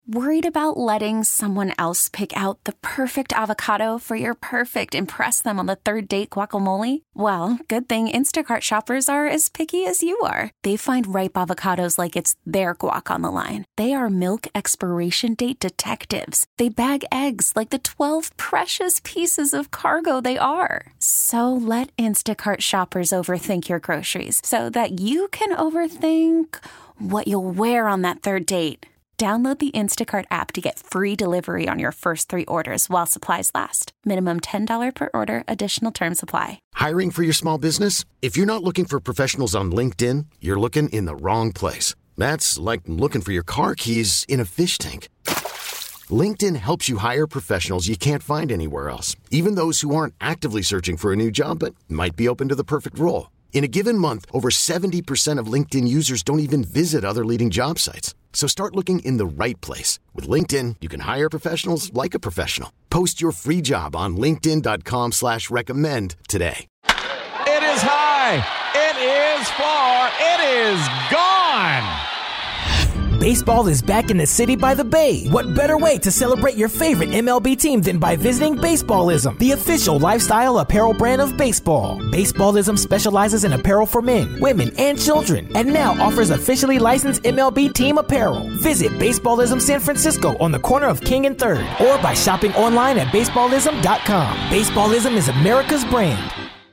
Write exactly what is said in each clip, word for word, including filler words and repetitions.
Worried about letting someone else pick out the perfect avocado for your perfect impress them on the third date guacamole? Well, good thing Instacart shoppers are as picky as you are. They find ripe avocados like it's their guac on the line. They are milk expiration date detectives. They bag eggs like the twelve precious pieces of cargo they are. So let Instacart shoppers overthink your groceries so that you can overthink what you'll wear on that third date. Download the Instacart app to get free delivery on your first three orders while supplies last. Minimum ten dollars per order. Additional terms apply. Hiring for your small business? If you're not looking for professionals on LinkedIn, you're looking in the wrong place. That's like looking for your car keys in a fish tank. LinkedIn helps you hire professionals you can't find anywhere else, even those who aren't actively searching for a new job but might be open to the perfect role. In a given month, over seventy percent of LinkedIn users don't even visit other leading job sites. So start looking in the right place. With LinkedIn, you can hire professionals like a professional. Post your free job on linkedin.com slash recommend today. It is high. It is far. It is gone. Baseball is back in the city by the bay. What better way to celebrate your favorite M L B team than by visiting Baseballism, the official lifestyle apparel brand of baseball. Baseballism specializes in apparel for men, women, and children, and now offers officially licensed M L B team apparel. Visit Baseballism San Francisco on the corner of King and third, or by shopping online at baseballism dot com. Baseballism is America's brand.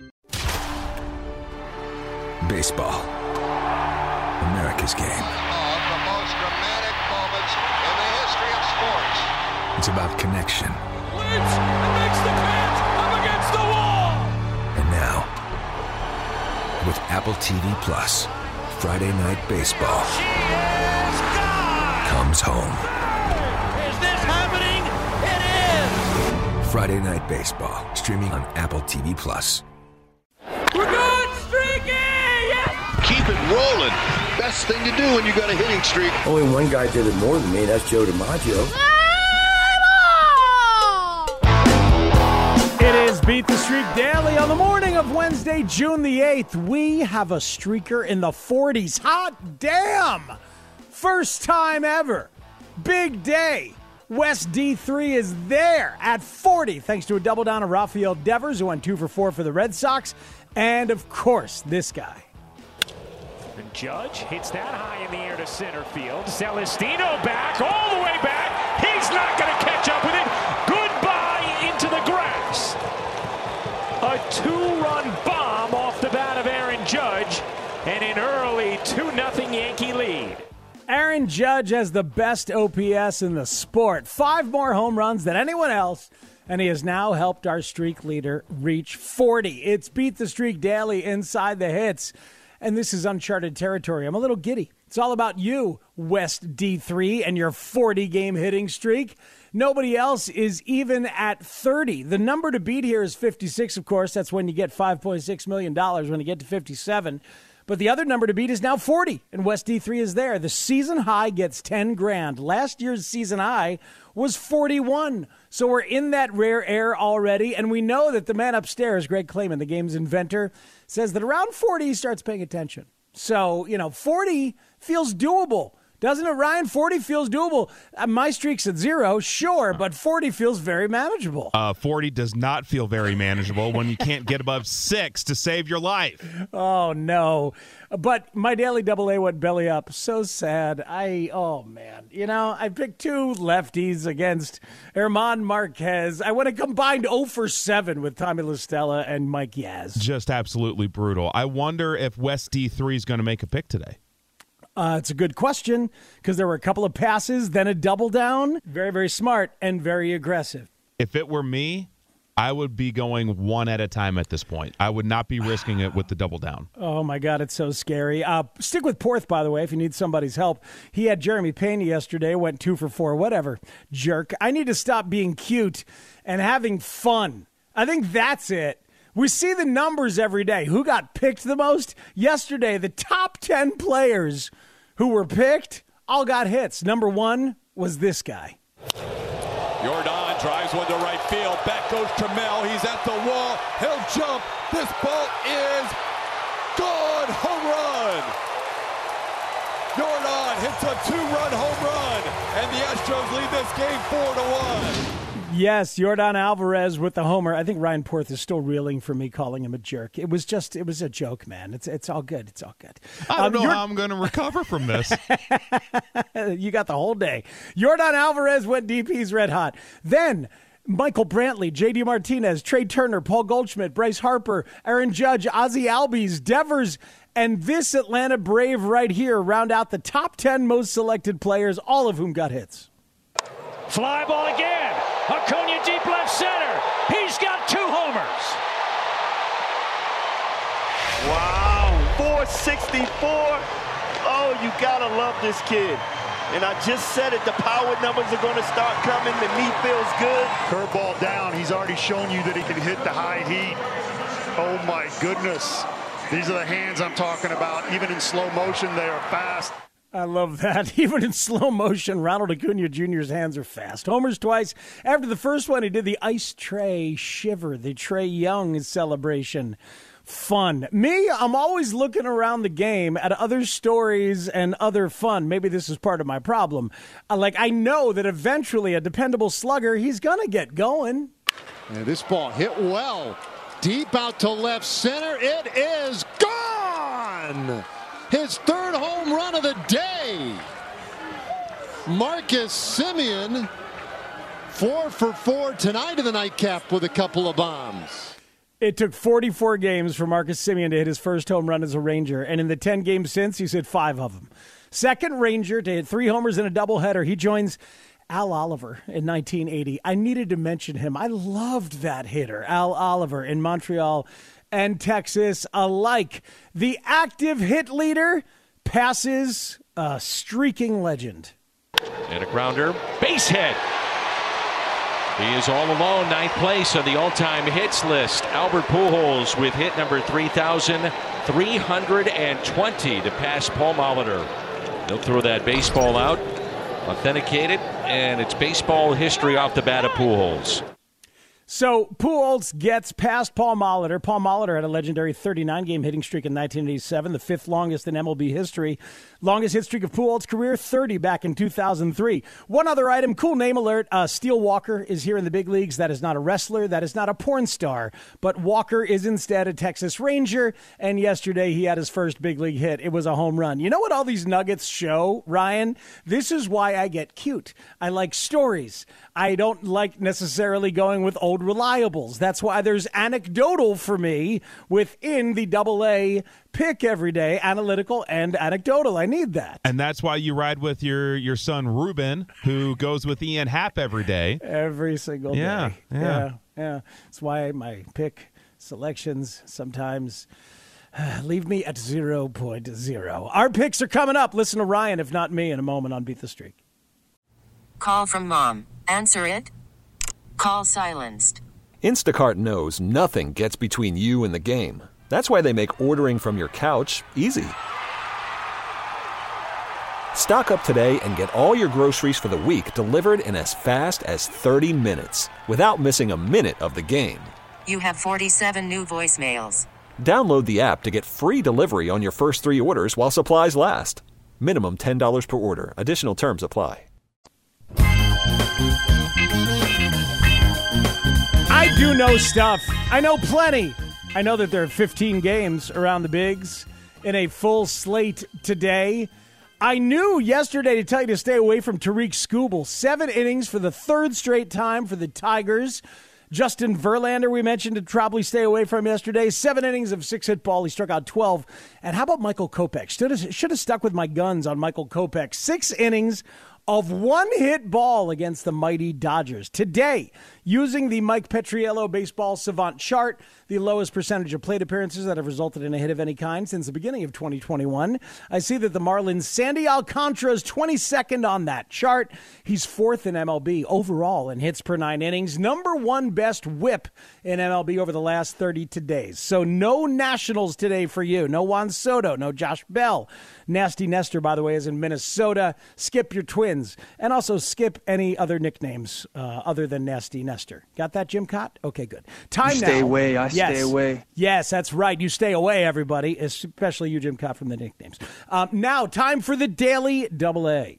Baseball. America's game. It's about connection. Leaps and makes the catch up against the wall. And now, with Apple T V Plus, Friday Night Baseball She is gone. comes home. Is this happening? It is. Friday Night Baseball, streaming on Apple T V Plus. We're going streaky! Yes! Keep it rolling. Best thing to do when you got a hitting streak. Only one guy did it more than me. That's Joe DiMaggio. It is Beat the Streak Daily on the morning of Wednesday, June the eighth. We have a streaker in the forties. Hot damn! First time ever. Big day. West D three is there at forty, thanks to a double down of Rafael Devers, who went two for four for the Red Sox. And, of course, this guy. And Judge hits that high in the air to center field. Celestino back, all the way back. He's not going to catch up with it. Goodbye into the grass. A two-run bomb off the bat of Aaron Judge, and an early two nothing Yankee lead. Aaron Judge has the best O P S in the sport. Five more home runs than anyone else, and he has now helped our streak leader reach forty. It's Beat the Streak Daily inside the hits, and this is uncharted territory. I'm a little giddy. It's all about you, West D three, and your forty-game hitting streak. Nobody else is even at thirty. The number to beat here is fifty-six, of course. That's when you get five point six million dollars when you get to fifty-seven. But the other number to beat is now forty, and West D three is there. The season high gets ten grand. Last year's season high was forty-one. So we're in that rare air already, and we know that the man upstairs, Greg Clayman, the game's inventor, says that around forty he starts paying attention. So, you know, forty feels doable. Doesn't it, Ryan? forty feels doable. Uh, my streak's at zero, sure, but forty feels very manageable. Uh, forty does not feel very manageable when you can't get above six to save your life. Oh, no. But my daily double A went belly up. So sad. I, oh, man. You know, I picked two lefties against Herman Marquez. I went a combined oh for seven with Tommy La Stella and Mike Yaz. Just absolutely brutal. I wonder if West D three is going to make a pick today. Uh, it's a good question because there were a couple of passes, then a double down. Very, very smart and very aggressive. If it were me, I would be going one at a time at this point. I would not be risking it with the double down. Oh, my God, it's so scary. Uh, stick with Porth, by the way, if you need somebody's help. He had Jeremy Pena yesterday, went two for four, whatever, jerk. I need to stop being cute and having fun. I think that's it. We see the numbers every day. Who got picked the most? Yesterday, the top ten players who were picked all got hits. Number one was this guy. Jordan drives one to right field. Back goes Trammell. He's at the wall. He'll jump. This ball is gone. Home run. Jordan hits a two-run home run, and the Astros lead this game four to one. Yes, Yordan Alvarez with the homer. I think Ryan Porth is still reeling for me calling him a jerk. It was just, it was a joke, man. It's it's all good. It's all good. I don't um, know how I'm going to recover from this. You got the whole day. Yordan Alvarez went deep. He's red hot. Then Michael Brantley, J D Martinez, Trey Turner, Paul Goldschmidt, Bryce Harper, Aaron Judge, Ozzie Albies, Devers, and this Atlanta Brave right here round out the top ten most selected players, all of whom got hits. Fly ball again. Acuna deep left center. He's got two homers. Wow, four sixty-four. Oh, you gotta love this kid. And I just said it, the power numbers are going to start coming. The knee feels good. Curveball down. He's already shown you that he can hit the high heat. Oh, my goodness. These are the hands I'm talking about. Even in slow motion, they are fast. I love that. Even in slow motion, Ronald Acuna Junior's hands are fast. Homers twice. After the first one, he did the ice tray shiver, the Trae Young celebration. Fun. Me, I'm always looking around the game at other stories and other fun. Maybe this is part of my problem. Uh, like, I know that eventually a dependable slugger, he's going to get going. And this ball hit well. Deep out to left center. It is gone! His third home run of the day. Marcus Semien, four for four tonight in the nightcap with a couple of bombs. It took forty-four games for Marcus Semien to hit his first home run as a Ranger, and in the ten games since, he's hit five of them. Second Ranger to hit three homers in a doubleheader. He joins Al Oliver in nineteen eighty. I needed to mention him. I loved that hitter, Al Oliver, in Montreal and Texas alike. The active hit leader passes a streaking legend. And a grounder, base hit. He is all alone, ninth place on the all-time hits list. Albert Pujols with hit number three thousand three hundred twenty to pass Paul Molitor. They'll throw that baseball out, authenticate it, and it's baseball history off the bat of Pujols. So Pujols gets past Paul Molitor. Paul Molitor had a legendary thirty-nine game hitting streak in nineteen eighty-seven, the fifth longest in M L B history. Longest hit streak of Pujols' career, thirty back in two thousand three. One other item, cool name alert, uh, Steele Walker is here in the big leagues. That is not a wrestler. That is not a porn star. But Walker is instead a Texas Ranger, and yesterday he had his first big league hit. It was a home run. You know what all these nuggets show, Ryan? This is why I get cute. I like stories. I don't like necessarily going with old reliables. That's why there's anecdotal for me within the double A pick every day, analytical and anecdotal. I need that. And that's why you ride with your, your son, Ruben, who goes with Ian Happ every day. Every single yeah, day. Yeah, yeah. Yeah. That's why my pick selections sometimes uh, leave me at zero point zero. Our picks are coming up. Listen to Ryan, if not me, in a moment on Beat the Streak. Call from mom. Answer it. Call silenced. Instacart knows nothing gets between you and the game. That's why they make ordering from your couch easy. Stock up today and get all your groceries for the week delivered in as fast as thirty minutes without missing a minute of the game. You have forty-seven new voicemails. Download the app to get free delivery on your first three orders while supplies last. Minimum ten dollars per order. Additional terms apply. I do know stuff. I know plenty. I know that there are fifteen games around the bigs in a full slate today. I knew yesterday to tell you to stay away from Tariq Skubal. Seven innings for the third straight time for the Tigers. Justin Verlander, we mentioned, to probably stay away from yesterday. Seven innings of six-hit ball. He struck out twelve. And how about Michael Kopech? Should have, should have stuck with my guns on Michael Kopech. Six innings of one-hit ball against the mighty Dodgers. Today, using the Mike Petriello Baseball Savant chart, the lowest percentage of plate appearances that have resulted in a hit of any kind since the beginning of twenty twenty-one. I see that the Marlins' Sandy Alcantara is twenty-second on that chart. He's fourth in M L B overall in hits per nine innings. Number one best whip in M L B over the last thirty-two days. So no Nationals today for you. No Juan Soto, no Josh Bell. Nasty Nestor, by the way, is in Minnesota. Skip your Twins. twins. And also skip any other nicknames uh, other than Nasty Nestor. Got that, Jim Cott? Okay, good. Time you now. Stay away. I yes. stay away. Yes, that's right. You stay away, everybody, especially you, Jim Cott, from the nicknames. Um, now, time for the Daily Double A.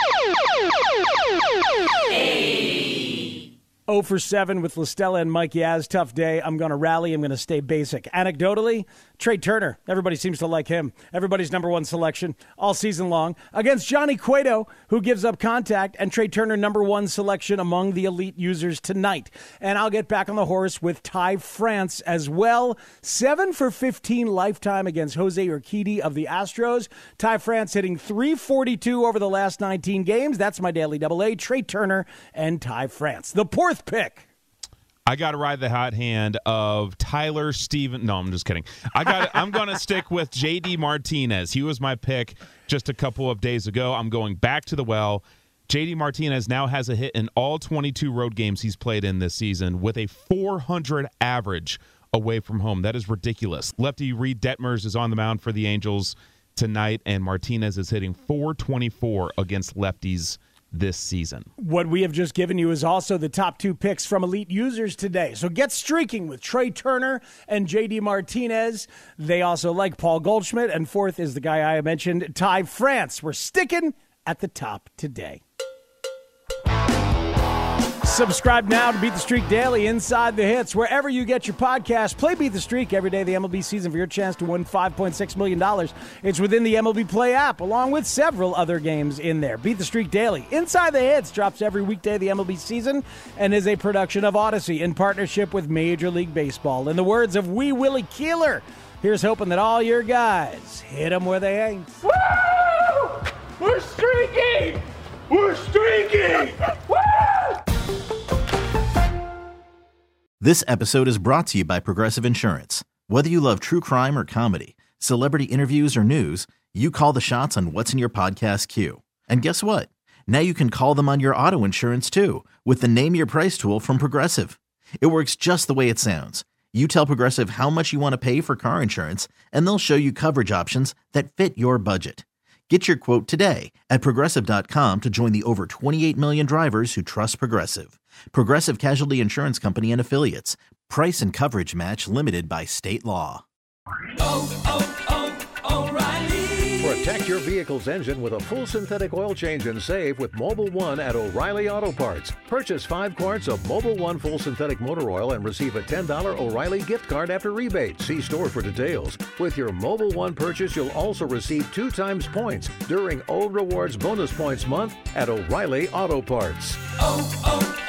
oh for seven with LaStella and Mike Yaz. Tough day. I'm going to rally. I'm going to stay basic. Anecdotally, Trey Turner. Everybody seems to like him. Everybody's number one selection all season long. Against Johnny Cueto, who gives up contact, and Trey Turner number one selection among the elite users tonight. And I'll get back on the horse with Ty France as well. seven for fifteen lifetime against Jose Urquidy of the Astros. Ty France hitting three forty-two over the last nineteen games. That's my Daily Double A. Trey Turner and Ty France. The fourth pick. I got to ride the hot hand of Tyler Steven. No, I'm just kidding. I got. I'm going to stick with J D Martinez. He was my pick just a couple of days ago. I'm going back to the well. J D Martinez now has a hit in all twenty-two road games he's played in this season with a four hundred average away from home. That is ridiculous. Lefty Reed Detmers is on the mound for the Angels tonight, and Martinez is hitting four twenty-four against lefties this season. What we have just given you is also the top two picks from elite users today. So get streaking with Trey Turner and J D Martinez. They also like Paul Goldschmidt. And fourth is the guy I mentioned, Ty France. We're sticking at the top today. Subscribe now to Beat the Streak Daily Inside the Hits. Wherever you get your podcast, play Beat the Streak every day of the M L B season for your chance to win five point six million dollars. It's within the M L B Play app, along with several other games in there. Beat the Streak Daily Inside the Hits drops every weekday of the M L B season and is a production of Odyssey in partnership with Major League Baseball. In the words of Wee Willie Keeler, here's hoping that all your guys hit them where they ain't. Woo! We're streaking! We're streaking! Woo! This episode is brought to you by Progressive Insurance. Whether you love true crime or comedy, celebrity interviews or news, you call the shots on what's in your podcast queue. And guess what? Now you can call them on your auto insurance too with the Name Your Price tool from Progressive. It works just the way it sounds. You tell Progressive how much you want to pay for car insurance, and they'll show you coverage options that fit your budget. Get your quote today at Progressive dot com to join the over twenty-eight million drivers who trust Progressive. Progressive Casualty Insurance Company and Affiliates. Price and coverage match limited by state law. Oh, oh, oh, O'Reilly. Protect your vehicle's engine with a full synthetic oil change and save with Mobil one at O'Reilly Auto Parts. Purchase five quarts of Mobil one full synthetic motor oil and receive a ten dollars O'Reilly gift card after rebate. See store for details. With your Mobil one purchase, you'll also receive two times points during O Rewards Bonus Points Month at O'Reilly Auto Parts. Oh,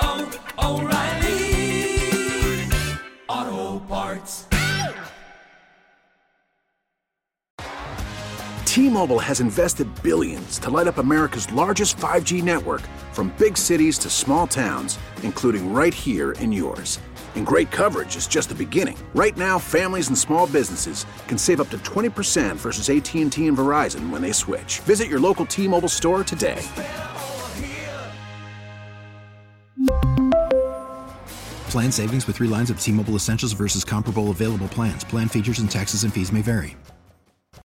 oh, oh, O'Reilly Auto Parts. T-Mobile has invested billions to light up America's largest five G network, from big cities to small towns, including right here in yours. And great coverage is just the beginning. Right now, families and small businesses can save up to twenty percent versus A T and T and Verizon when they switch. Visit your local T-Mobile store today. Plan savings with three lines of T-Mobile Essentials versus comparable available plans. Plan features and taxes and fees may vary.